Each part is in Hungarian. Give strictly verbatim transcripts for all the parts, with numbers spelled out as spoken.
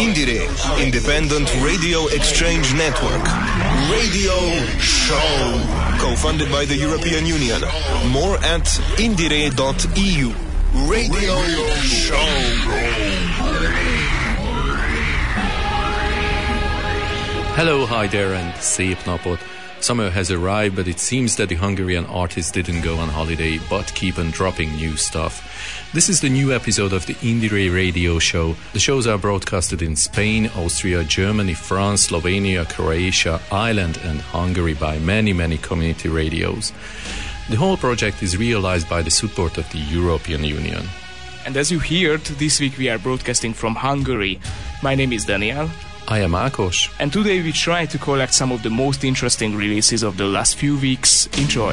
Indiere, Independent Radio Exchange Network. Radio Show. Co-funded by the European Union. More at indiere dot e u. Radio Show. Hello, hi there, and szép napot. Summer has arrived, but it seems that the Hungarian artists didn't go on holiday, but keep on dropping new stuff. This is the new episode of the Indiere Radio Show. The shows are broadcasted in Spain, Austria, Germany, France, Slovenia, Croatia, Ireland, and Hungary by many, many community radios. The whole project is realized by the support of the European Union. And as you heard, this week we are broadcasting from Hungary. My name is Daniel. I am Ákos. And today we try to collect some of the most interesting releases of the last few weeks. Enjoy!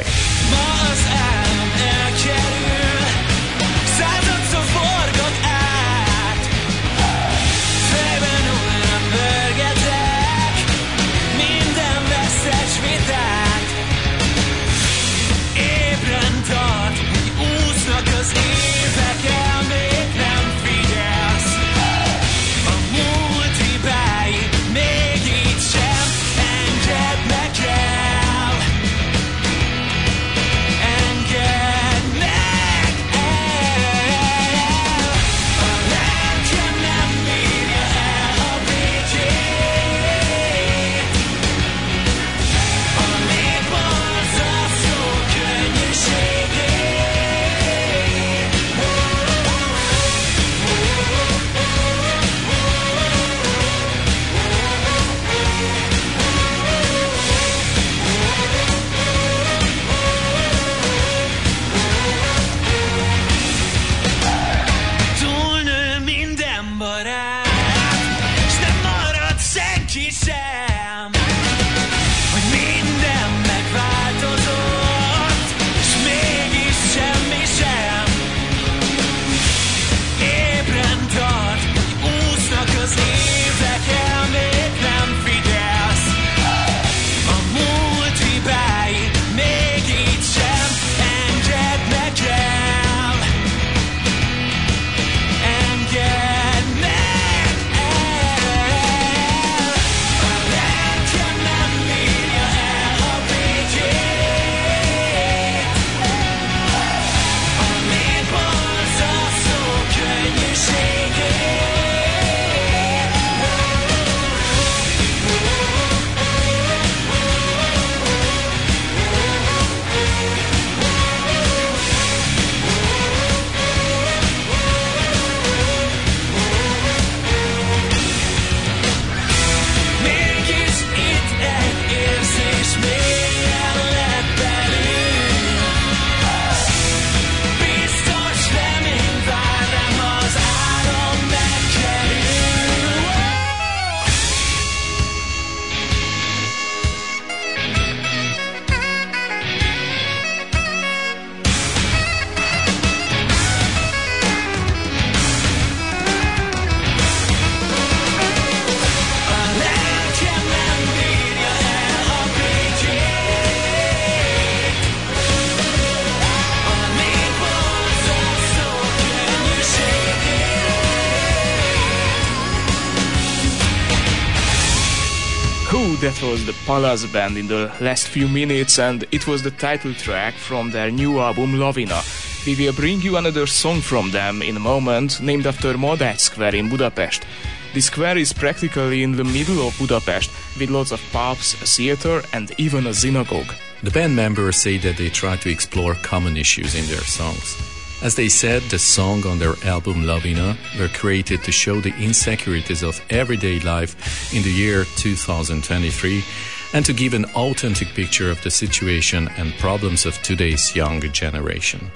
That was the Palace Band in the last few minutes, and it was the title track from their new album Lavina. We will bring you another song from them in a moment, named after Madách Square in Budapest. The square is practically in the middle of Budapest, with lots of pubs, a theater, and even a synagogue. The band members say that they try to explore common issues in their songs. As they said, the songs on their album Lavina were created to show the insecurities of everyday life in the year two thousand twenty-three and to give an authentic picture of the situation and problems of today's younger generation.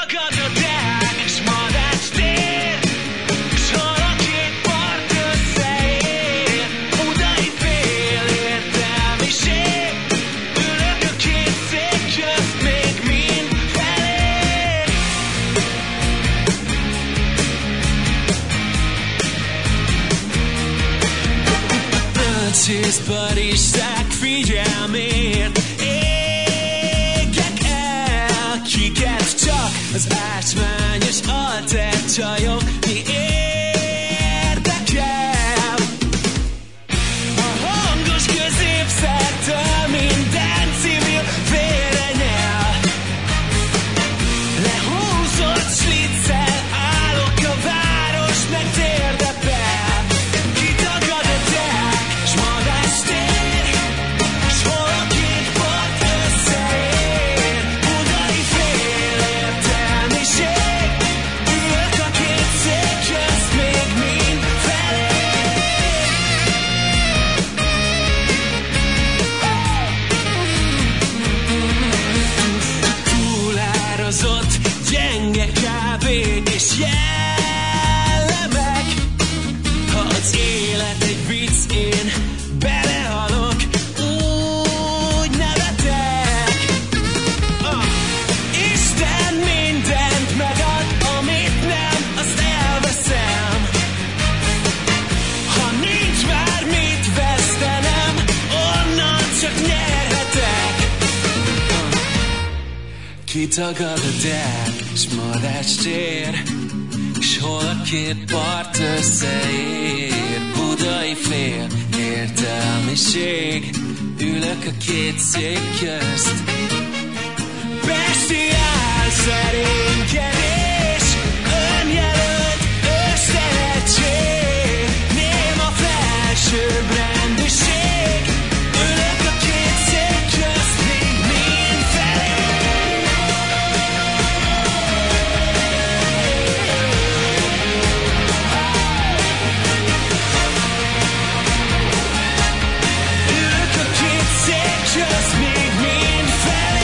Isták figyelmért, égek el, kiket csak az ásványos alter csajok, mi érdekel? gyenge kávék és jellemek. Ha az élet egy vicc, én belehalok, úgy nevetek. Ah, Isten mindent megad, amit nem, azt elveszem. Ha nincs már mit vesztenem, onnan csak nyerhetek. Kitagad a dek, s madács tér, s hol a két part összeér. Budai fél, értelmiség, ülök a két szék közt. Bestiál szerénykedés, önjelölt összehetség, néma felsőbbrendűség, ülök a két szék közt, még mindfelé. Ülök a két szék közt, még mindfelé.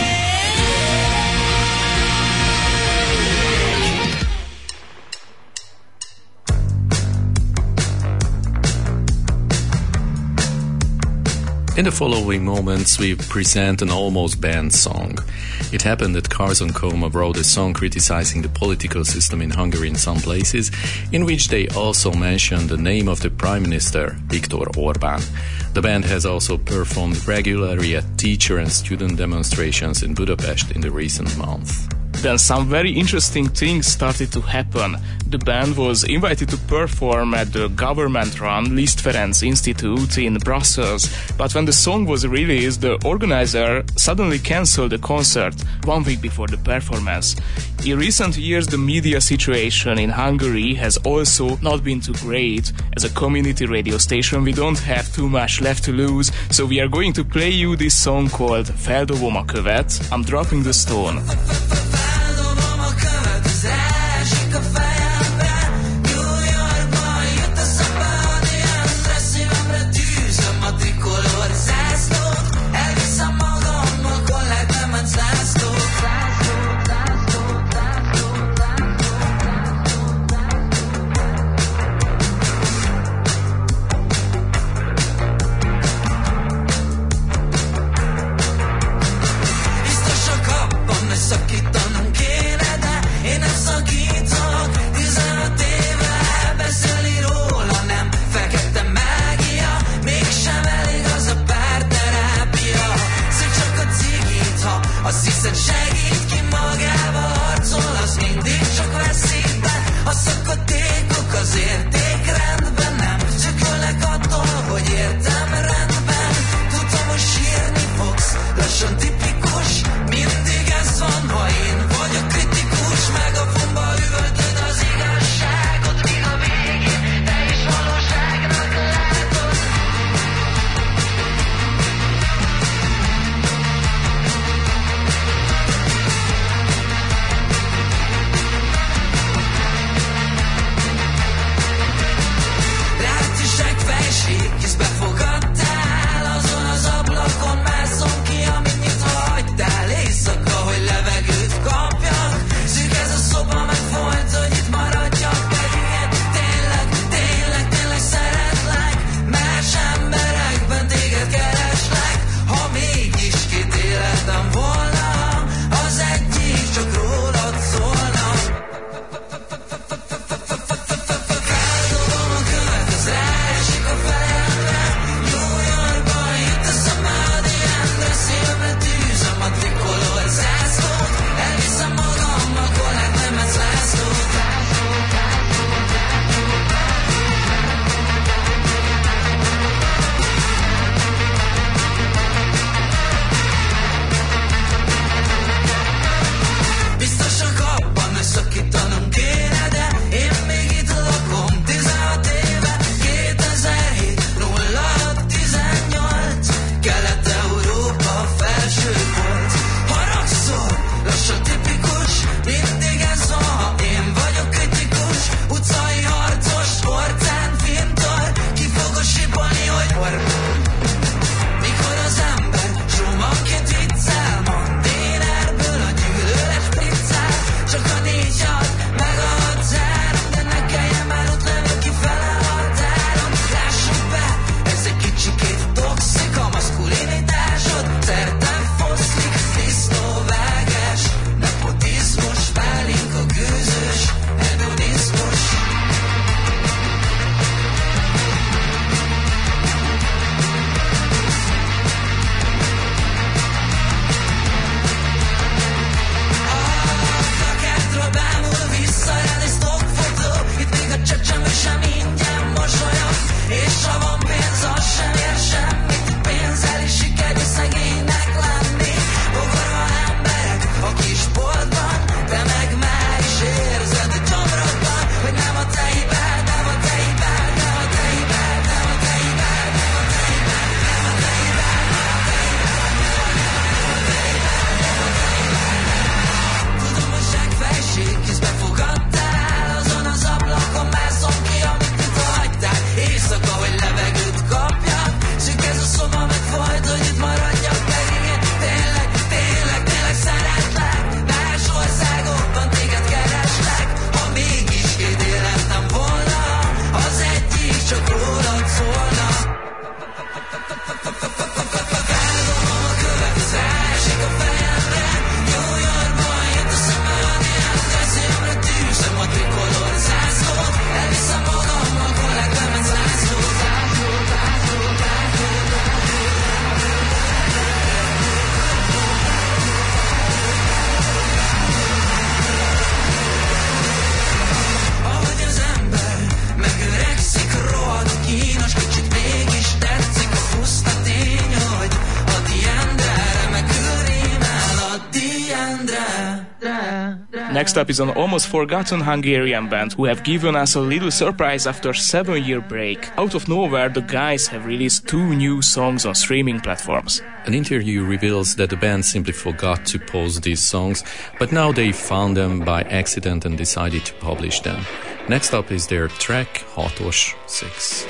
In the following moments, we present an almost banned song. It happened that Carson Koma wrote a song criticizing the political system in Hungary in some places, in which they also mentioned the name of the Prime Minister, Viktor Orbán. The band has also performed regularly at teacher and student demonstrations in Budapest in the recent months. Then some very interesting things started to happen. The band was invited to perform at the government-run Liszt Ferenc Institute in Brussels, but when the song was released, the organizer suddenly cancelled the concert one week before the performance. In recent years, the media situation in Hungary has also not been too great. As a community radio station, we don't have too much left to lose, so we are going to play you this song called Feldobom a követ, I'm Dropping the Stone. Feldobom a követ, az esik a fejembe, New Yorkban jött a szabad ilyenre, szívemre tűzöm a trikolor zászlót, elviszem magammal kollégement zászlót. Biztos a kapban ne szakítam Next up is an almost forgotten Hungarian band who have given us a little surprise after a seven-year break. Out of nowhere, the guys have released two new songs on streaming platforms. An interview reveals that the band simply forgot to post these songs, but now they found them by accident and decided to publish them. Next up is their track Hatos six.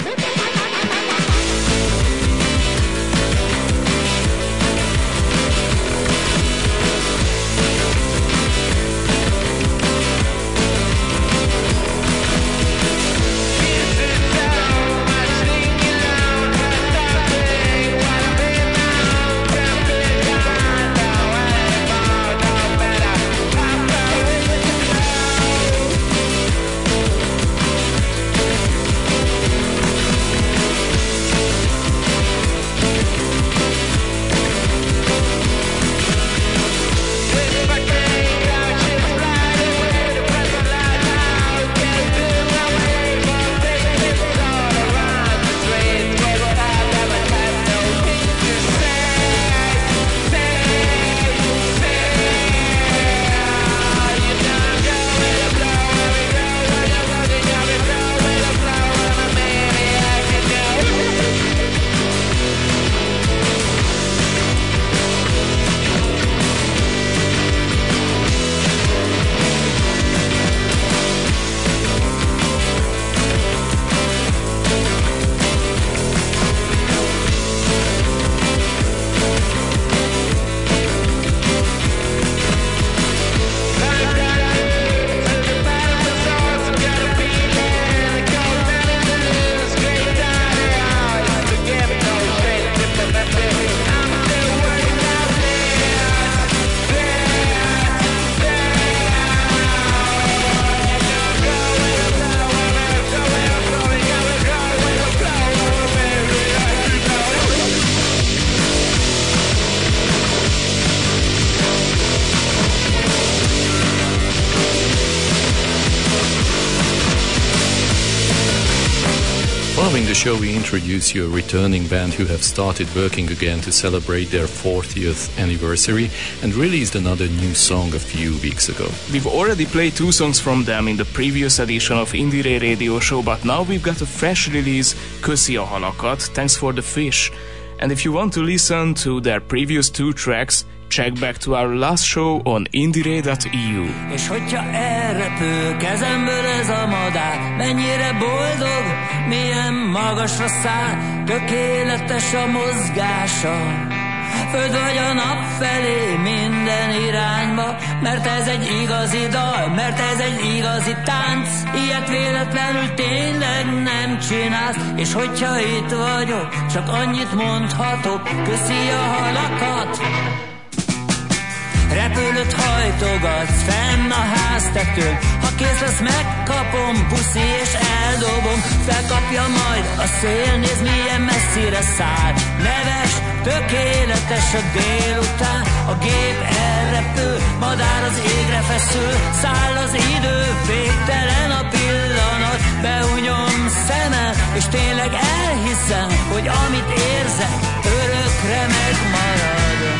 Following the show, we introduce you a returning band who have started working again to celebrate their fortieth anniversary and released another new song a few weeks ago. We've already played two songs from them in the previous edition of Indire Radio Show, but now we've got a fresh release, Köszi a halakat, Thanks for the Fish. And if you want to listen to their previous two tracks, check back to our last show on indire dot e u. És hogyha elrepül kezemből ez a madár, mennyire boldog, milyen magasra száll, tökéletes a mozgása. Föld vagy a nap felé, minden irányba, mert ez egy igazi dal, mert ez egy igazi tánc, ilyet véletlenül tényleg nem csinálsz, és hogyha itt vagyok, csak annyit mondhatok, köszi a halakat. Repülőt hajtogatsz fenn a háztetőn, ha kész lesz, megkapom, puszi és eldobom, felkapja majd a szél, nézd milyen messzire száll. Neves, tökéletes a délután, a gép elrepül, madár az égre feszül, száll az idő, végtelen a pillanat, behunyom szemem, és tényleg elhiszem, hogy amit érzek, örökre megmarad.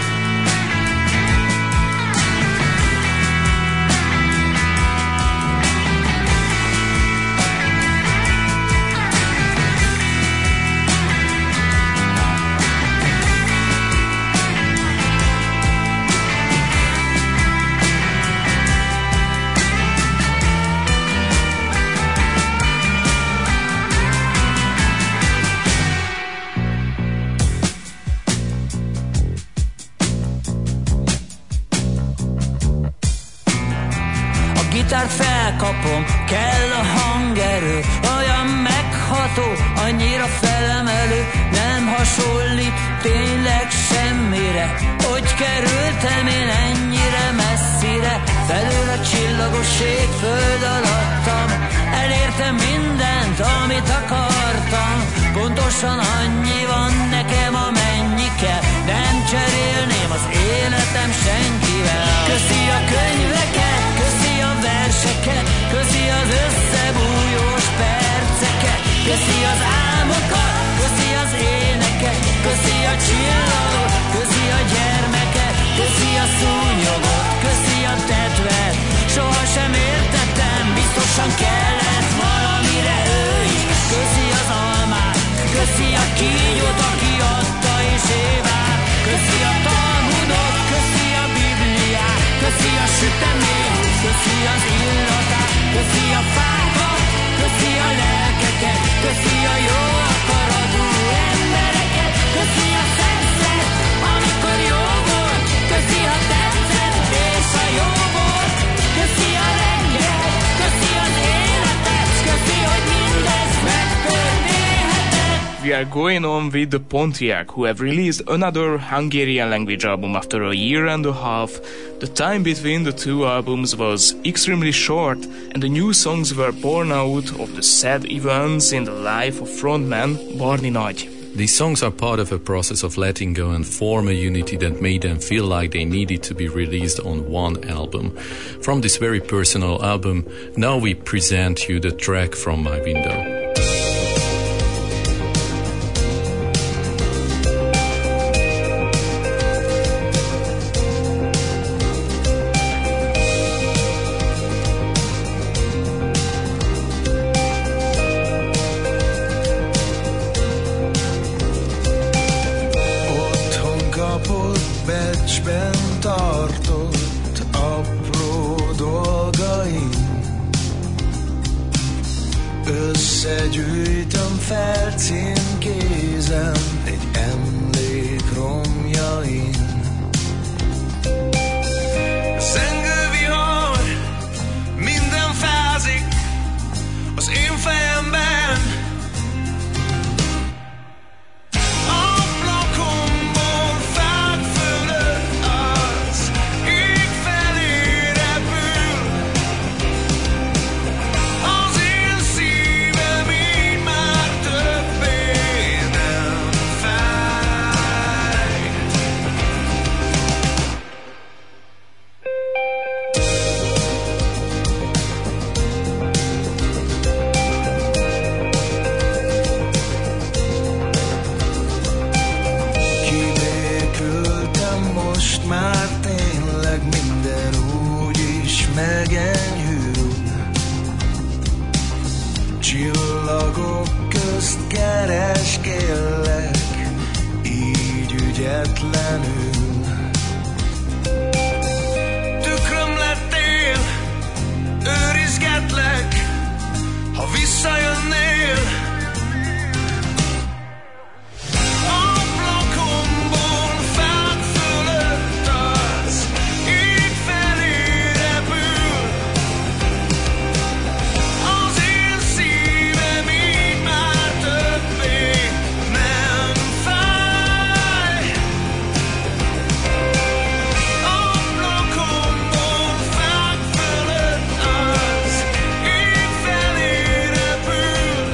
Gitár felkapom, kell a hangerő, olyan megható, annyira felemelő, nem hasonlít tényleg semmire. Hogy kerültem én ennyire messzire, felül a csillagos ég föld alattam, elértem mindent, amit akartam, pontosan annyi van nekem, amennyi kell, nem cserélném az életem senkivel. Köszi a könyveket, köszi a verseket, köszi az összebújós perceket, köszi az álmokat, köszi az éneket, köszi a csillagot, köszi a gyermeket, köszi a szúnyogot, köszi a tetvet, soha süteni. Köszi az illatát, köszi a fákat, köszi a lelkeket, köszi a jó akaratú embereket, köszi a szexet, amikor jó volt, köszi a tetszett és a jó volt, köszi a reggel, köszi az életet, köszi, hogy mindez megtörténhetett. We are going on with the Pontiac, who have released another Hungarian language album after a year and a half. The time between the two albums was extremely short, and the new songs were born out of the sad events in the life of frontman Barni Nagy. These songs are part of a process of letting go and form a unity that made them feel like they needed to be released on one album. From this very personal album, now we present you the track From My Window. Összegyűjtöm, felcímkézem egy emlék romjain. Zengő vihar, minden fázik az én fejemben. Ablakomból fák fölött az ég felé repül. Az én szívem így már többé nem fáj. Kibékültem, most már tényleg minden úgy is megenyhül. Csillagok közt kereskélek, így ügyetlenül. Tükröm lettél, őrizgetlek, ha visszajönnél. Ablakomból fák fölött az ég felé repül. Az én szívem így már többé nem fáj. Ablakomból fák fölött az ég felé repül.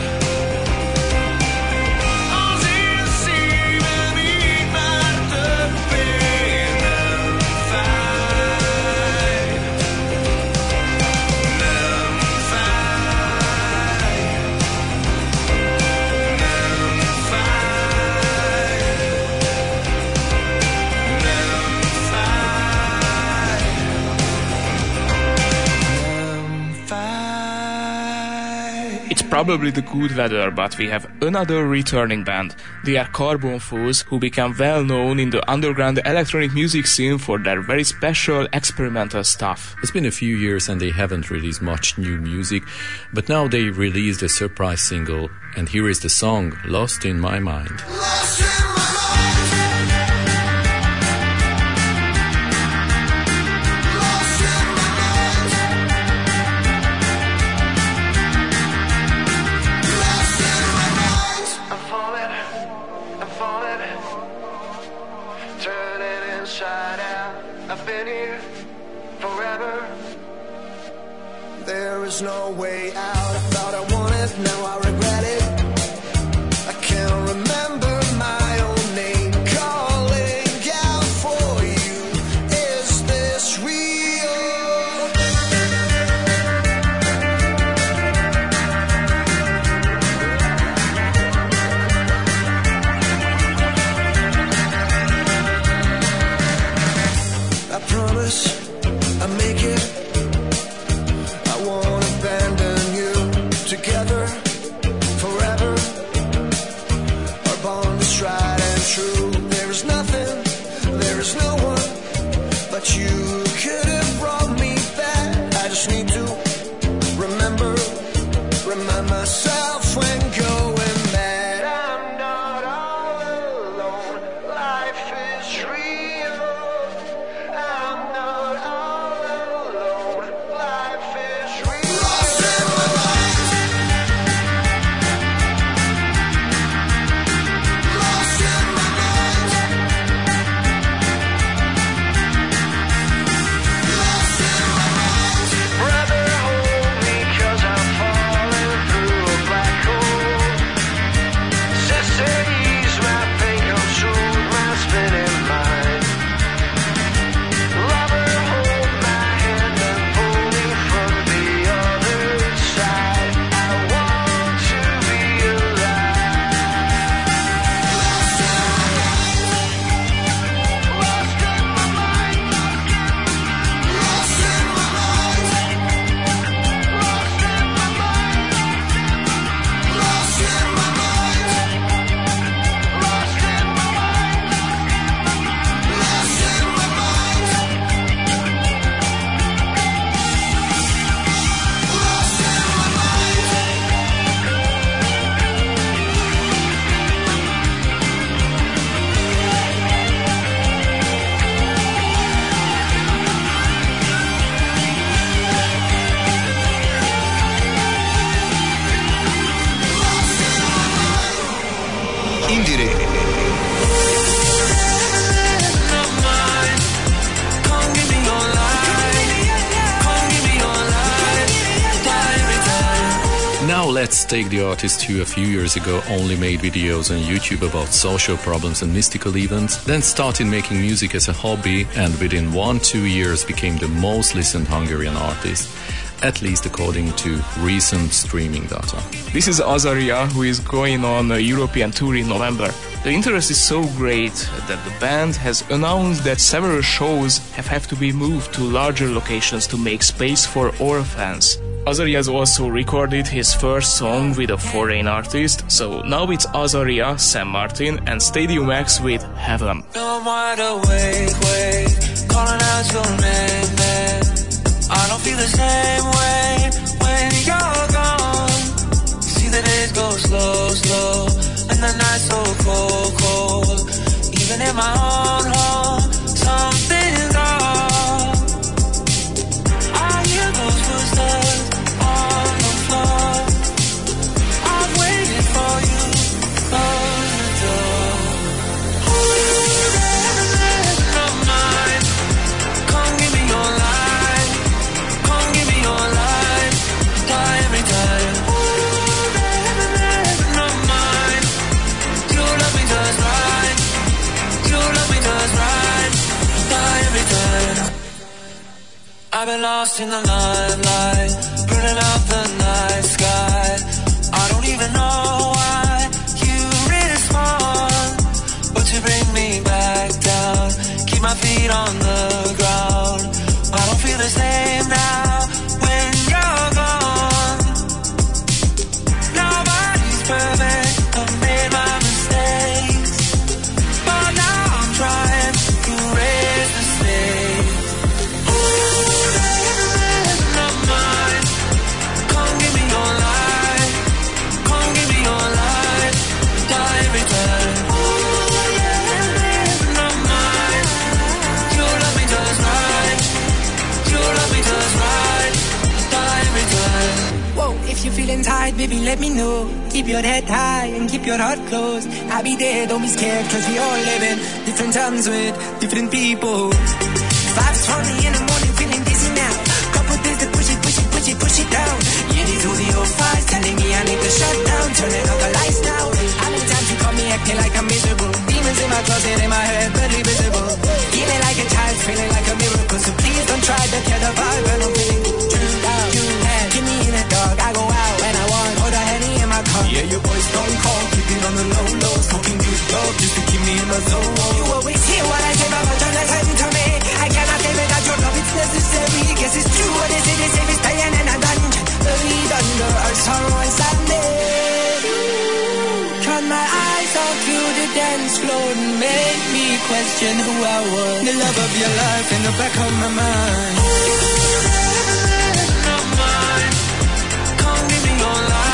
Az én szívem így már többé nem fáj. Nem fáj. Nem fáj. Nem fáj. Nem fáj. It's probably the good weather, but we have another returning band. They are Carbon Foes, who became well known in the underground electronic music scene for their very special experimental stuff. It's been a few years and they haven't released much new music, but now they released a surprise single, and here is the song Lost in My Mind. Lost in my mind. Lost in my mind. Lost in my mind. I'm falling, I'm falling, turning inside out. I've been here forever. There is no way out. I thought I wanted, now I regret it. I can't remember my own name. Calling out for you. Is this real? I promise I'll make it. I won't abandon you. Together remind myself when going mad. I'm not all alone. Life is real. I'm not all alone. Life is real. Lost in my mind. Lost in my mind. Lost in my mind. Brother, hold me 'cause I'm falling through a black hole. Sister, ease my pain, come soothe my spinning mind. Lover, hold my hand and pull me from the other side. I want to be alive. Lost in my mind. Lost in my mind. Lost in my mind. Lost in my mind. Lost in my mind. Lost in my mind. Lost in my mind. Lost in my mind. Indire. Now let's take the artist who a few years ago only made videos on YouTube about social problems and mystical events, then started making music as a hobby, and within one, two years became the most listened Hungarian artist, at least according to recent streaming data. This is Azaria, who is going on a European tour in November. The interest is so great that the band has announced that several shows have had to be moved to larger locations to make space for orphans. Azaria has also recorded his first song with a foreign artist, so now it's Azaria, Sam Martin, and Stadium X with Heaven. No, I'm wide awake, wake, calling out your name, man. I don't feel the same way when you're gone. See the days go slow, slow, and the nights so cold, cold. Even in my own home, something's off. I hear those footsteps on the floor. I've waited for you, close the door. Of mine, come give me your life, come give me your life, die every time. Of mine, you love me just right, you love me just right, die every time. I've been lost in the limelight, burning out the night sky. I don't even know why you respond, but you bring me back down, keep my feet on the ground. I don't feel the same now when you're gone. Nobody's perfect, I've made my mistakes, but now I'm trying to raise the stakes. Of mine, come give me your life, come give me your life, die every time. Of mine, you love me just right, you love me just right, die every time. Whoa, if you're feeling tired, baby, let me know. Keep your head high and keep your heart closed. I'll be there, don't be scared, cause we all live in different times with different people. five twenty in the morning, feeling dizzy now. Couple days to push it, push it, push it, push it down. Yeah, these all the old fives telling me I need to shut down. Turning out the lights now. How many times you call me acting like I'm miserable? Demons in my closet, in my head, barely visible. Feeling like a child, feeling like a miracle. So please don't try to kill the vibe when I'm feeling true down. And give me in the dog, I go out when I want. Hold a Henny in my car. Yeah, your boys don't call, keep it on the low low. Smoking good dope just to keep me in my zone. You always hear what I say, but don't listen to me. I cannot live without your love, it's necessary. Guess it's true what they say, they say we're staying in a dungeon, buried under our sorrow and sadness. Turn my eyes off to the dance floor and make me question who I was. The love of your life in the back of my mind. Of mine, come give me your life.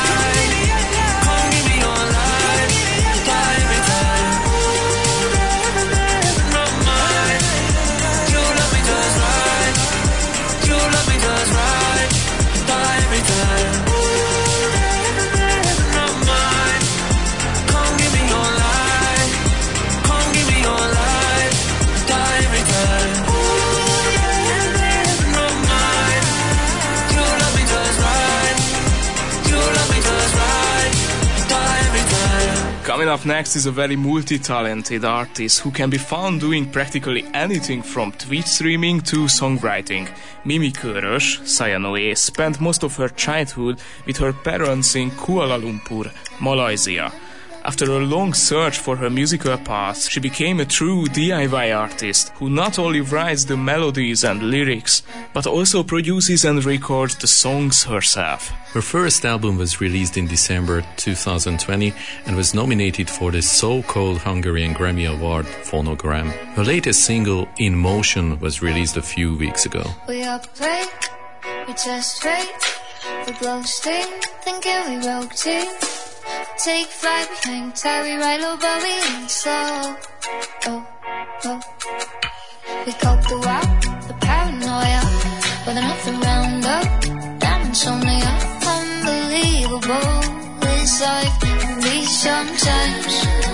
Coming up next is a very multi-talented artist who can be found doing practically anything from Twitch streaming to songwriting. Mimi Körös, Sayanoe, spent most of her childhood with her parents in Kuala Lumpur, Malaysia. After a long search for her musical path, she became a true D I Y artist who not only writes the melodies and lyrics, but also produces and records the songs herself. Her first album was released in December two thousand twenty and was nominated for the so-called Hungarian Grammy Award Phonogram. Her latest single, In Motion, was released a few weeks ago. We operate, we test rate, we blow steam, thinking we broke team. Take flight, we hang tight, we ride low, but we ain't slow. Oh, oh. We cope the walk, the paranoia, with nothing round up, damn insomnia. Unbelievable, this life can be sometimes.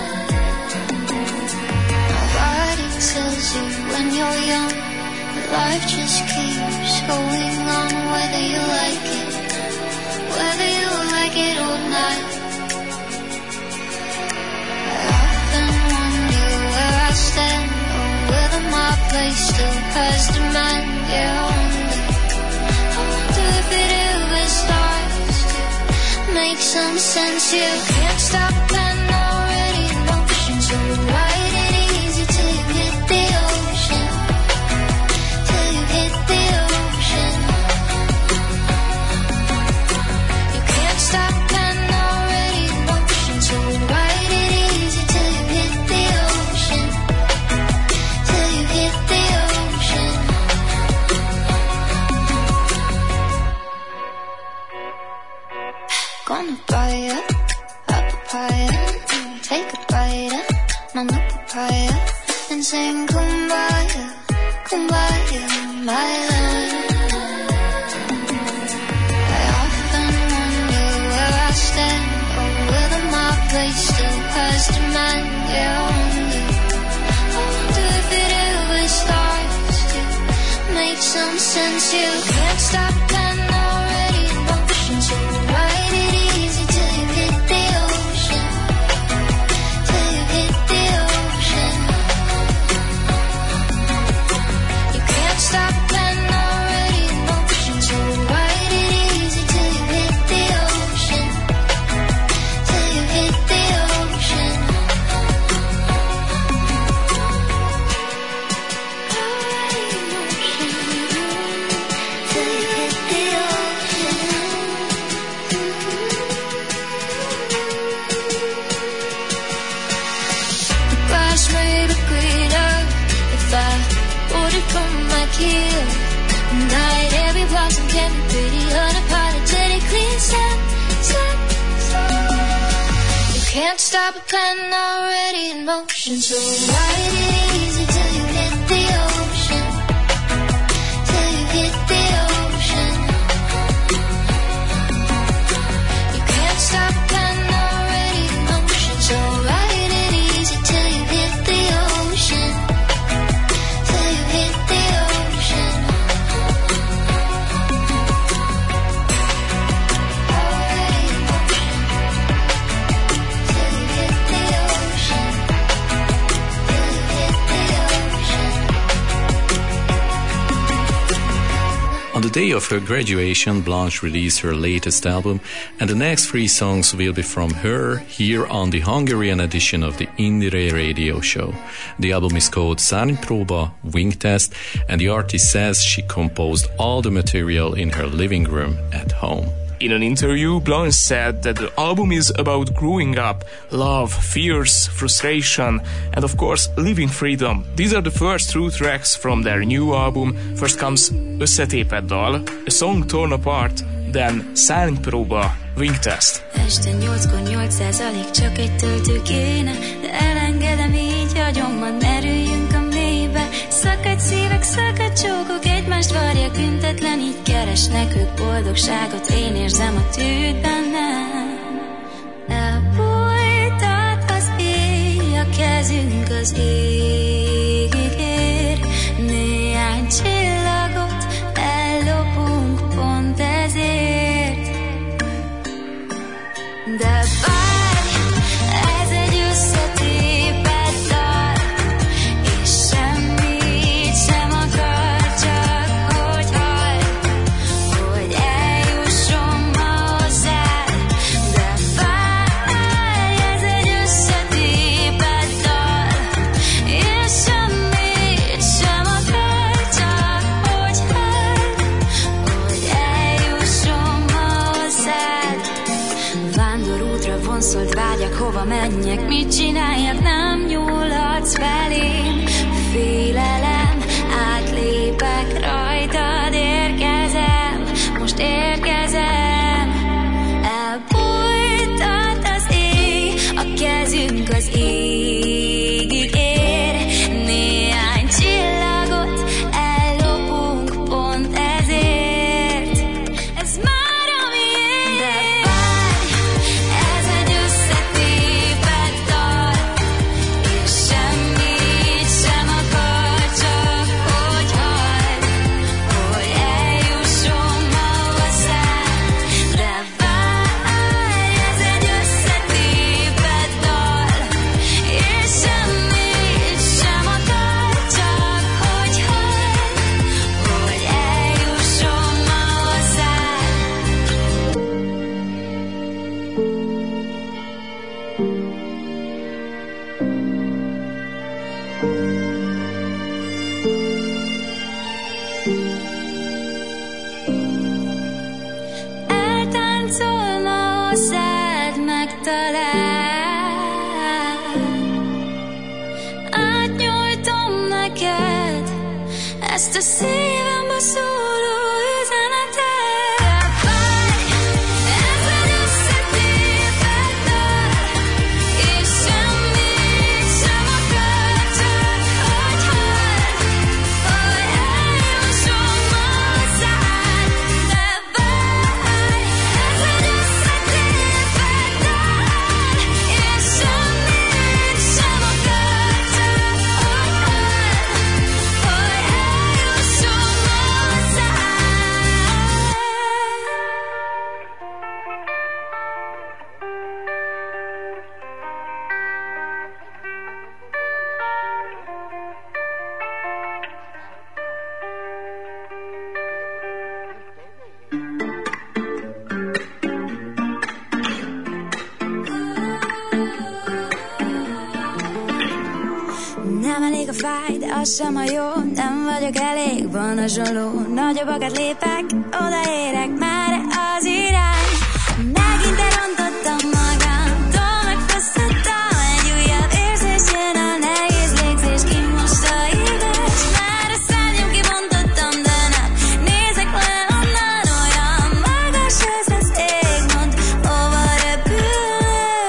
My body tells you when you're young, life just keeps going on, whether you like it, whether you like it or not. I stand, or whether my place still has demand. Yeah, I wonder, I wonder if it ever starts to make some sense. You can't stop and already in motion, so ride it easy till you hit the ocean, till you hit the ocean. You can't stop and already in motion, so ride it easy till you hit the ocean. Gonna buy ya a papaya, take a bite of my new papaya, and sing kumbaya, kumbaya, my love. I often wonder where I stand, or whether my place still has demand. Yeah, I wonder, I wonder if it ever starts to make some sense. You can't stop and already in motion, so ride it easy till you hit the ocean, till you hit the ocean. You can't stop and already in motion, so ride it easy till you hit the ocean, till you hit the ocean. Here, and night every blossom can be pretty unapologetically sad, sad, sad. You can't stop a plan already in motion, so ride it easy till you hit the ocean, till you hit the ocean. You can't stop a plan already in motion, so ride it easy till you hit the ocean, till you hit the ocean. On the day of her graduation, Blanche released her latest album, and the next three songs will be from her here on the Hungarian edition of the Indire radio show. The album is called Szárnypróba, Wing Test, and the artist says she composed all the material in her living room at home. In an interview, Blanche said that the album is about growing up, love, fears, frustration, and of course, living freedom. These are the first two tracks from their new album. First comes Összetépett dal, a song torn apart, then Szárnypróba, Wing Test. Este nyolckor nyolcszáz alig csak egy töltő kéne, de elengedem így agyomban, merüljünk a mélybe. Szakadt szívek, szakadt csókok, egymást várják büntetlen, így keresnek ők boldogságot, én érzem a tűt bennem. Elbújtat az éj, a kezünk az égig ér, néhány csillagot ellopunk pont ezért. De várj, ez egy szólt, vágyak, hova menjek, mit csináljak, nem nyúlhatsz felém. Félelem, átlépek rajtad, érkezem, most érkezem. Elbújtat az éj, a kezünk az égig ér. Néhány csillagot ellopunk pont ezért. Ez már a miénk. De várj, ez egy összetépett dal, és semmit sem akar, csak hogy hall, hogy eljusson ma hozzád. De várj, ez egy összetépett dal, és semmit sem akar, csak hogy hall, hogy eljusson ma hozzád. Eltáncolna hozzád, megtalál. Átnyújtom neked ezt a szívembe szóló üzenetet. De várj, ez egy összetépett dal, és semmit sem akar, csak hogy hall, hogy eljusson ma hozzád. De várj, ez egy összetépett dal, és semmit sem akar, csak hogy hall, hogy eljusson ma hozzád. Nem elég a fáj, de az sem a jó. Nem vagyok elég, van a zsoló. Nagyobbakat lépek, odaérek, már az irány. Megint elrontottam magamtól, megfosztottam. Egy újabb érzés jön, a nehéz légzés, kimosta égés. Már a szárnyom kibontottam, de nem nézek le onnan. Olyan magas ez az ég, mondd, hova repülnél.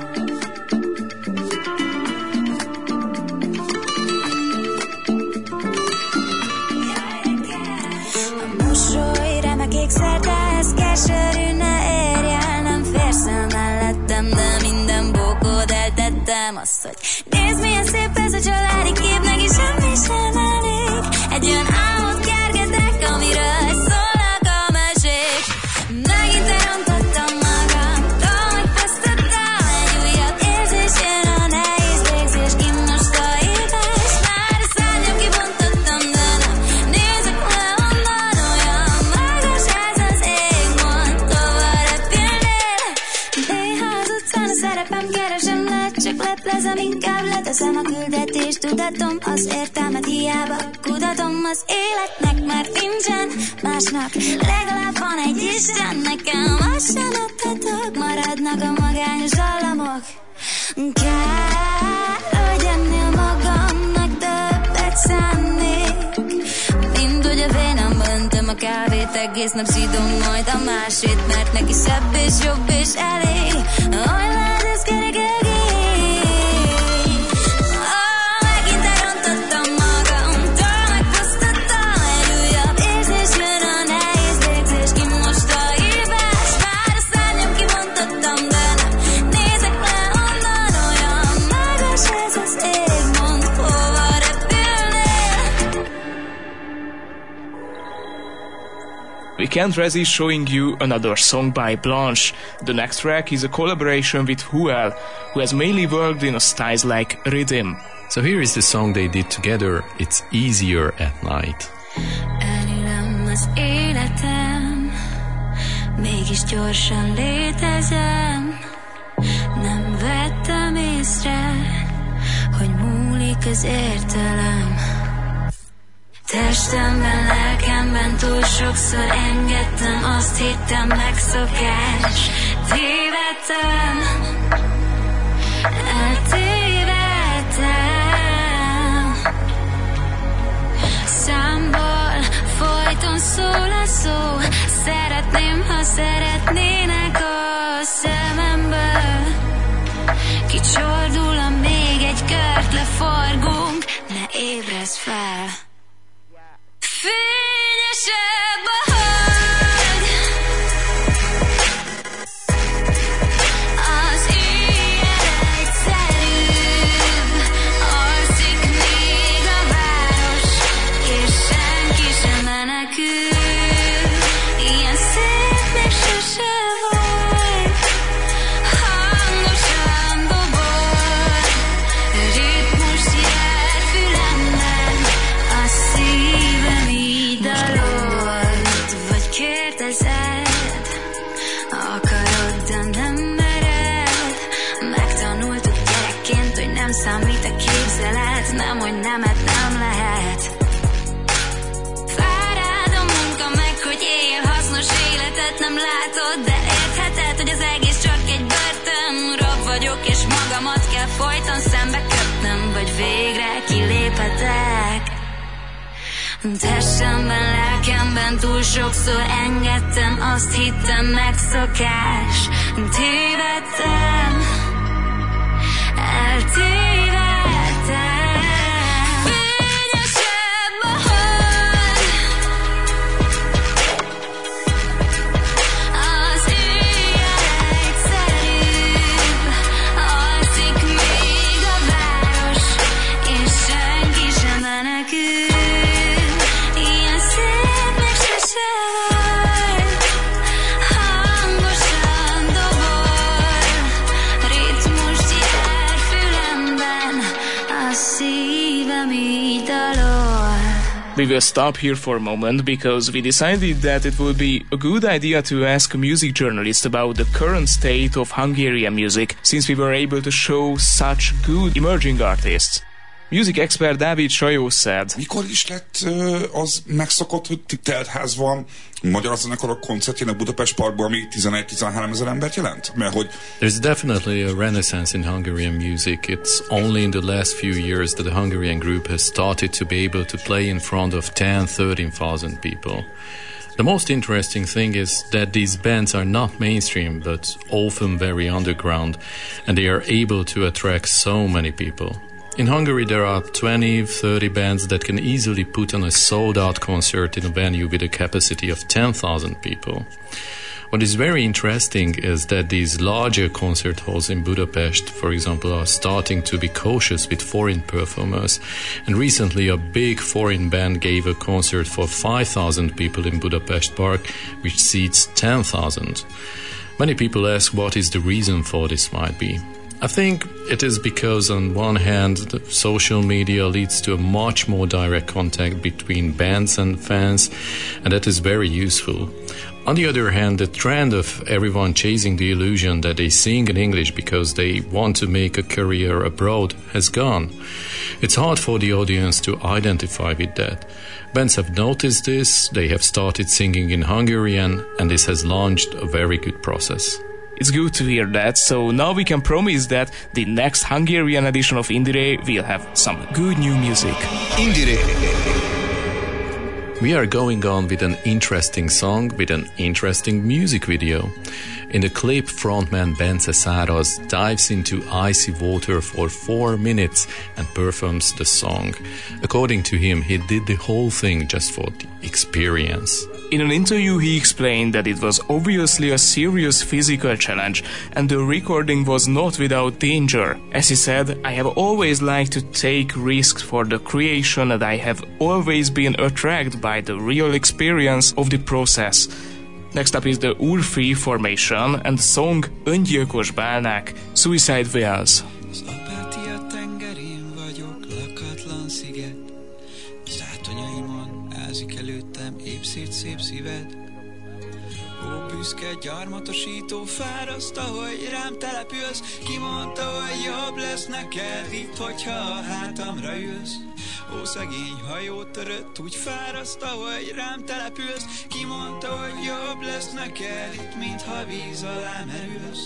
A mosoly remek ékszer, de ez keserű, ne érj el, nem férsz el mellettem, de minden bókod eltettem. Azt, hogy nézd, milyen szép ez a családi kép, neki semmi sem elég. Egy olyan álmot kergetek, amiről szólnak a mesék. Megint elrontottam magamtól, megfosztottam. Egy újabb érzés jön, a nehéz légzés, kimosta égés. Már a szárnyam kibontottam, de nem nézek le onnan. Olyan magas ez az ég, mondd, hova repülnél. Néha az utcán a szerepem keresem, lehet csak leplezem, inkább leteszem a küldetést. Tudatom az értelmet, hiába kutatom az életnek, mert nincsen másnak. Legalább van egy Isten, nekem azt sem adhatok. Maradnak a magányos dallamok. Kár, hogy ennél magamnak többet szánnék, mint hogy a vénám öntöm a kávét, egész nap szidom majd a másét, mert neki szebb és jobb és elég. Hogy lehet ez kerek egész? Oh, megint elrontottam magamtól, megfosztottam. Egy újabb érzés jön, a nehéz légzés, kimosta hívás. Már a szárnyam kibontottam, de nem nézek le onnan. Olyan magas ez az ég, mondd, hova repülnél. We can't resist showing you another song by Blanche. The next track is a collaboration with Huel, who has mainly worked in styles like rhythm. So here is the song they did together. It's Easier at Night. Elülöm az életem, mégis gyorsan létezem. Nem vettem észre, hogy múlik az értelem. Testemben, lelkemben túl sokszor engedtem, azt hittem megszokás. tévedtem, eltévedtem. Számból folyton szól a szó, szeretném, ha szeretnének a szememből. Kicsordul, ha még egy kört leforgunk, ne ébredsz fel. Fényesebb a hold, az éjjel egyszerűbb, alszik még a város, és senki sem menekül. Ilyen szép még sose volt, hangosan dobol, ritmus jár fülemben, a szívem így dalolt. Vagy kérdezed, akarod, de nem mered. Megtanultuk gyerekként, hogy nem számít a képzelet, nem, hogy nemet nem lehet. Fárád a munka meg, hogy éljél hasznos életet, nem látod, de értheted, hogy az egész csak egy börtön. Rab vagyok, és magamat kell folyton szembe kötnöm, vagy végre kiléphetek. Testemben, lelkemben túl sokszor engedtem, azt hittem megszokás. Tévedtem, eltévedtem. Fényesebb a hold, az éjjel egyszerűbb, alszik még a város, és senki sem menekül. Ilyen szép még sose volt, hangosan dobol, ritmust jár fülemben, a szívem így dalol. We will stop here for a moment because we decided that it would be a good idea to ask a music journalist about the current state of Hungarian music, since we were able to show such good emerging artists. Music expert Dávid Sajó said, Mikor is lett ö, az megszokott, hogy teltház van magyar zenekarok koncertjén a Budapest Parkban, ami tizenegy-tizenhárom ezer embert jelent? Mert hogy There's definitely a renaissance in Hungarian music. It's only in the last few years that the Hungarian group has started to be able to play in front of ten, thirteen thousand people. The most interesting thing is that these bands are not mainstream, but often very underground, and they are able to attract so many people. In Hungary, there are twenty, thirty bands that can easily put on a sold-out concert in a venue with a capacity of ten thousand people. What is very interesting is that these larger concert halls in Budapest, for example, are starting to be cautious with foreign performers. And recently, a big foreign band gave a concert for five thousand people in Budapest Park, which seats ten thousand. Many people ask what is the reason for this might be. I think it is because on one hand, the social media leads to a much more direct contact between bands and fans, and that is very useful. On the other hand, the trend of everyone chasing the illusion that they sing in English because they want to make a career abroad has gone. It's hard for the audience to identify with that. Bands have noticed this, they have started singing in Hungarian, and this has launched a very good process. It's good to hear that, so now we can promise that the next Hungarian edition of Indire will have some good new music. Indire. We are going on with an interesting song with an interesting music video. In the clip, frontman Bence Száraz dives into icy water for four minutes and performs the song. According to him, he did the whole thing just for the experience. In an interview, he explained that it was obviously a serious physical challenge and the recording was not without danger. As he said, I have always liked to take risks for the creation and I have always been attracted by the real experience of the process. Next up is the Urfi formation and the song Öngyilkos bálnák, Suicide Whales. Az Apátia tengerén vagyok, lakatlan sziget. Zátonyaimon ázik előttem épp szét szép szíved. Ó, büszke gyarmatosító fáraszt, ahogy rám települsz. Kimondta, hogy jobb lesz neked itt, hogyha a hátamra ülsz. Ó, szegény hajó törött, úgy fáraszt, ahogy rám települsz. Kimondta, hogy jobb lesz neked itt, mintha víz alá merülsz.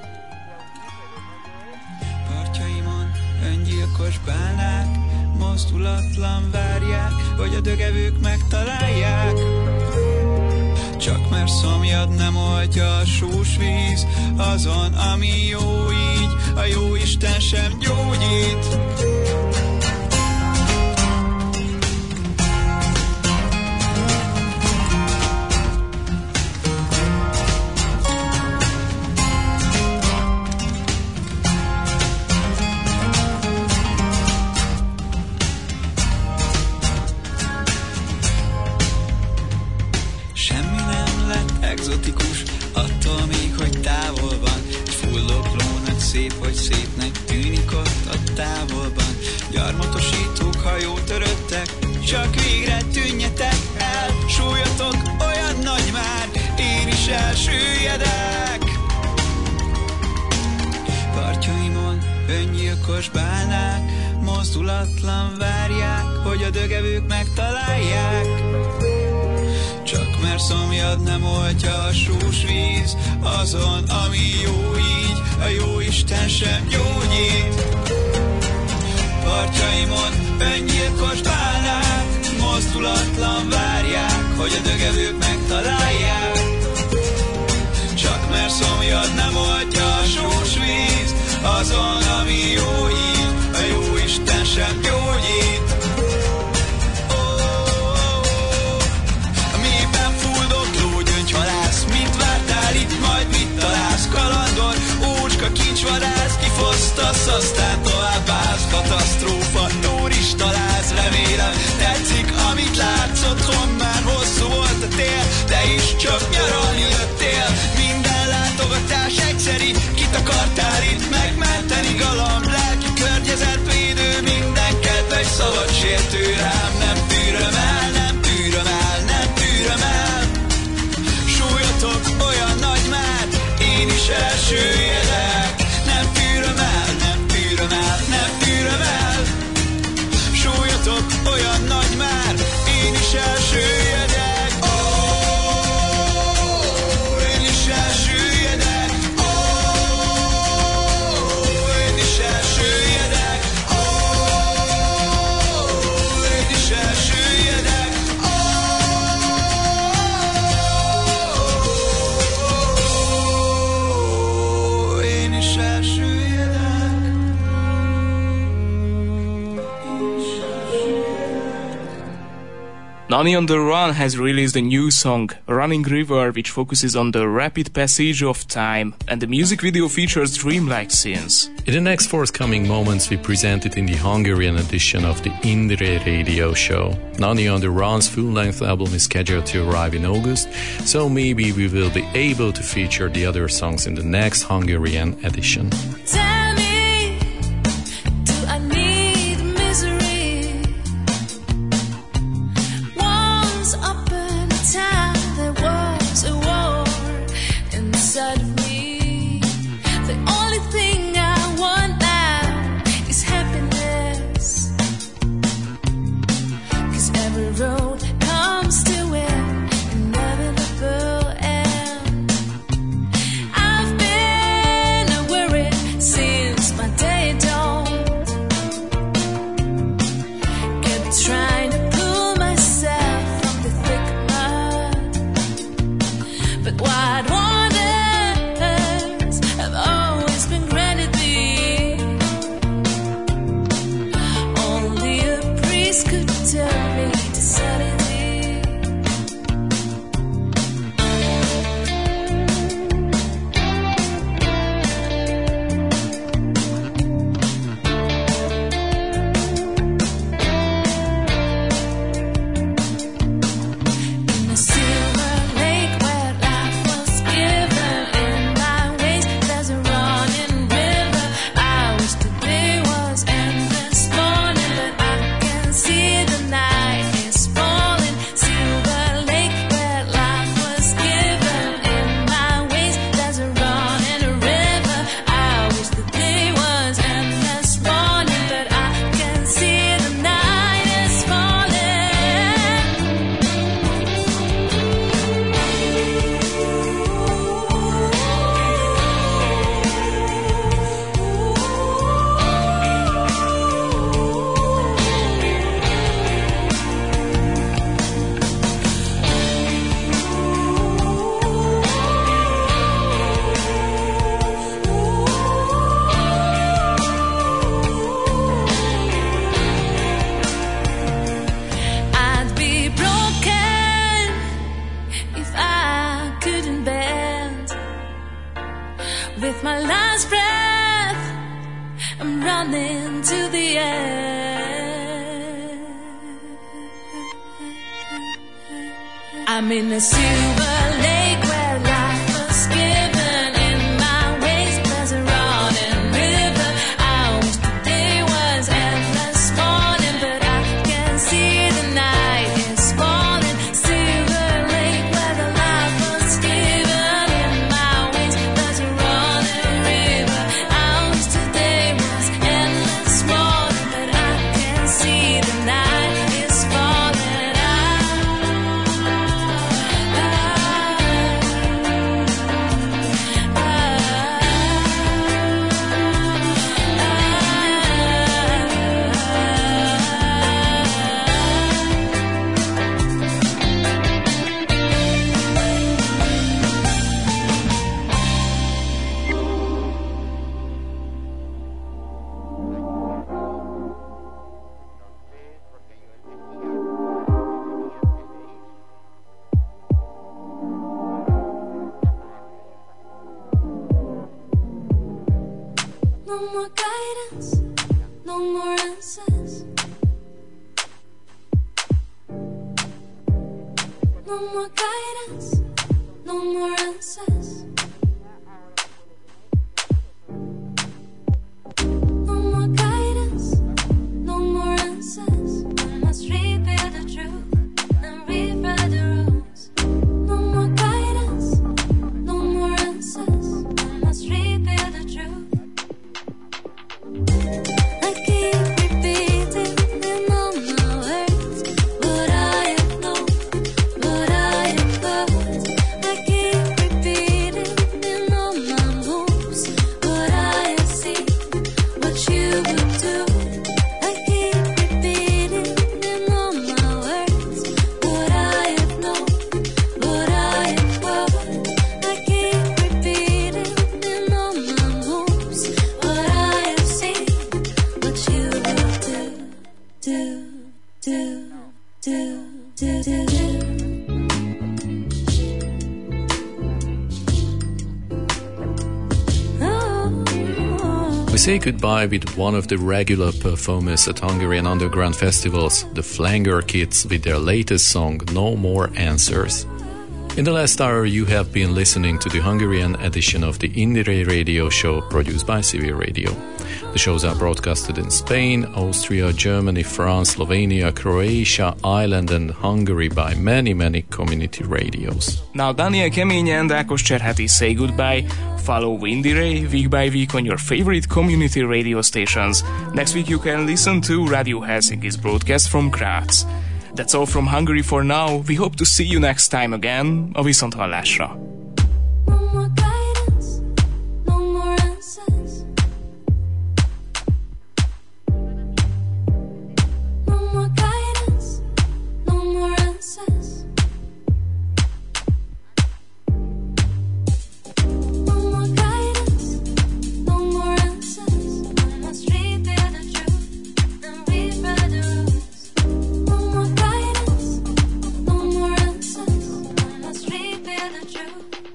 Partjaimon öngyilkos bálnák mozdulatlan várják, hogy a dögevők megtalálják. Csak mert szomjad nem oldja a sós víz azon, ami jó így, a jó Isten sem gyógyít. Egzotikus, attól még, hogy távol van. Egy fulloklónak szép, hogy szépnek tűnik ott a távolban. Gyarmatosítók, hajótöröttek, csak végre tűnjetek el. Súlyatok olyan nagy már, én is elsüllyedek. Partjaimon öngyilkos bálnák mozdulatlan várják, hogy a dögevők megtalálják. Csak mert szomjad nem oldja a sós víz azon, ami jó így, a jó Isten sem gyógyít. Partjaimon öngyilkos bálnák mozdulatlan várják, hogy a dögevők megtalálják. Csak mert szomjad nem oldja a sós víz azon, ami jó így, a jó Isten sem gyógyít. Halász, mit vártál itt, majd mit találsz? Kalandor, ócska, kincsvadász, kifosztasz, aztán tovább állsz. Katasztrófa, jór is találsz, remélem tetszik, amit látsz. Otthon már hosszú volt a tél, de is csak nyaralni jöttél. Minden látogatás egyszeri, kit akartál itt megmenteni? Galamb, lelki környezetvédő, minden kedves szabad sértő. Rám nem tűröm el, nem tűröm el, nem tűröm el. Olyan nagy már, én is elsüllyedek. Nem tűröm el, nem tűröm el, nem tűröm el. Súlyatok olyan nagy már, én is elsüllyedek. Ó, én is elsüllyedek. Ó, én is elsüllyedek. Ó, én is elsüllyedek. Nani on the Run has released a new song, Running River, which focuses on the rapid passage of time, and the music video features dreamlike scenes. In the next forthcoming moments, we present it in the Hungarian edition of the Indire radio show. Nani on the Run's full-length album is scheduled to arrive in August, so maybe we will be able to feature the other songs in the next Hungarian edition. Tell me, do I need misery? Upon a time there was a war inside of me. The only thing I want now is happiness. 'Cause every road comes to an inevitable end. I've been worried since with my last breath, I'm running to the end. I'm in a silver lake where life was given. In my waist there's a running river. I wish the day was endless morning, but I can see the night is falling. Silver lake where the life was given. In my waist there's a running river. I wish the day was endless morning, but I can see the night is falling. I no more guidance, no more answers. No more guidance, no more answers. No more guidance, no more answers. I must rebuild the truth and rewrite the rules. No more guidance, no more answers. I must rebuild the truth. I keep repeating in all my words what I have known, what I have heard. I keep repeating in all my moves what I have seen, what you would do. I keep repeating in all my words what I have known, what I have heard. I keep repeating in all my moves what I have seen, what you will do, do, do, do, do, do, do. Oh. We say goodbye with one of the regular performers at Hungarian underground festivals, the Flanger Kids, with their latest song, No More Answers. In the last hour, you have been listening to the Hungarian edition of the Indire radio show produced by Civil Radio. The shows are broadcasted in Spain, Austria, Germany, France, Slovenia, Croatia, Ireland and Hungary by many, many community radios. Now Daniel Kemény and Ákos Cserháti say goodbye. Follow Indire week by week on your favorite community radio stations. Next week you can listen to Radio Helsinki's broadcast from Graz. That's all from Hungary for now. We hope to see you next time again. A viszonthallásra. No more guidance, no more answers. No more guidance, no more answers. No more guidance, no more answers. I must rebuild the truth and rewrite the rules. No more guidance, no more answers. I must rebuild the truth.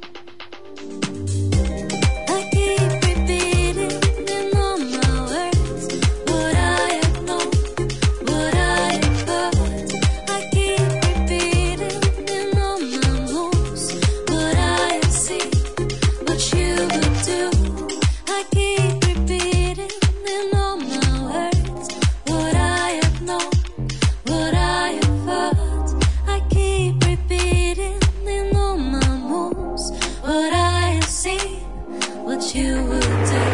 I keep repeating in all my words what I have known, what I have heard. I keep repeating in all my moves what I have seen, what you would do. I keep repeating in all my words what I have known, what I have heard. I keep repeating in all my moves what I have seen, what you would do.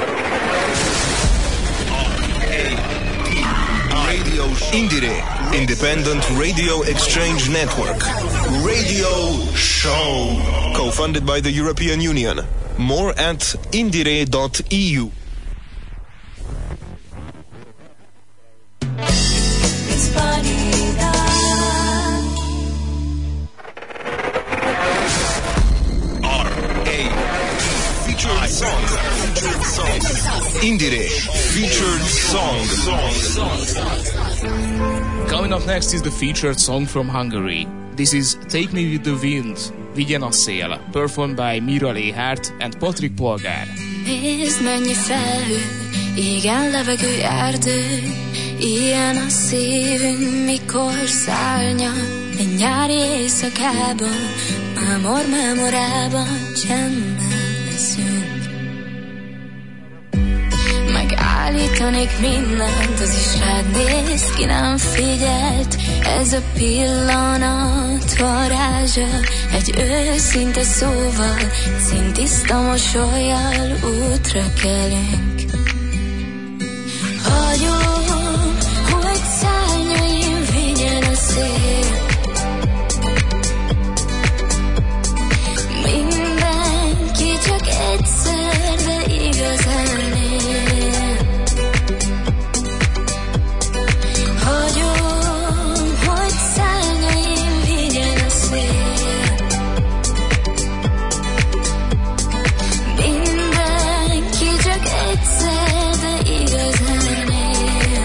Radio Indire, Independent Radio Exchange Network. Radio Show. Co-funded by the European Union. More at indire dot e u. Featured song. Featured song. Indire. Featured song. Coming up next is the featured song from Hungary. This is Take Me With The Wind, Vigyen a szél, performed by Mira Léhárt and Patrick Polgár. Nézd, mennyi felhő, igen, levegő, erdő. Ilyen a szívünk, mikor szárnyal egy nyári éjszakában, mámor mámorában csendben leszünk. Megállítanék mindent, az is rád néz, ki nem figyelt. Ez a pillanat varázsa, egy őszinte szóval, szintiszta mosollyal útra kelünk. Hagyom, hogy szárnyaim vigyen a szél. Mindenki csak egyszer, de igazán él. Hagyom, hogy szárnyaim vigyen a szél. Mindenki csak egyszer, de igazán él.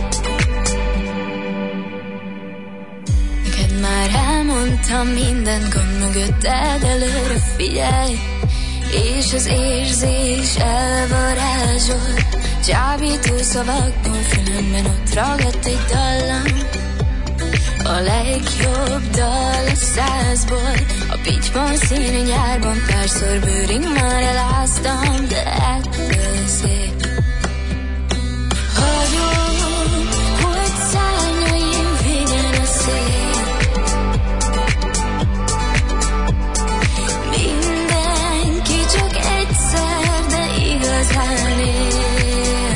Neked már elmondtam mindent, gond mögötted, előre figyelj. És az érzés elvarázsol, csábító szavakban, fülemben ott ragadt egy dallam. A legjobb dal a százból, a pitypon színű nyárban, párszor bőrig már eláztam, de ettől szép. Hagyom, hogy szárnyaim vigyen a szél. Mindenki csak egyszer, de igazán él.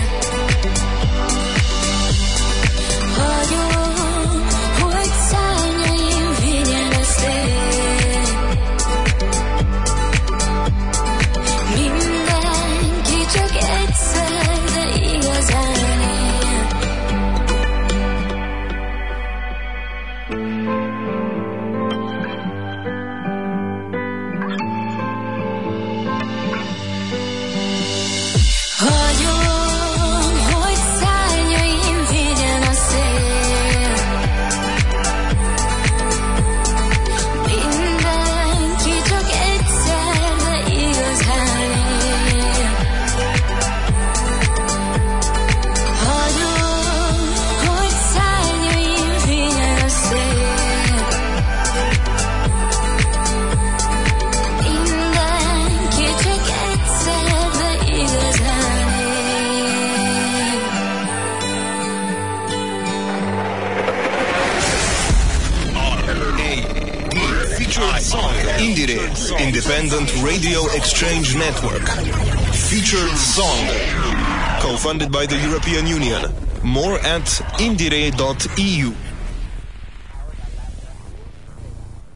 Hagyom, hogy szárnyaim vigyen a szél. Mindenki csak egyszer, de igazán él. Hagyom, hogy szárnyaim vigyen a szél. Mindenki csak egyszer, de igazán él. Hagyom, hogy szárnyaim vigyen a szél. Mindenki csak egyszer, de igazán él. Featured song Indire Independent Radio Exchange Network. Featured song co-funded by the European Union. More at indire dot e u.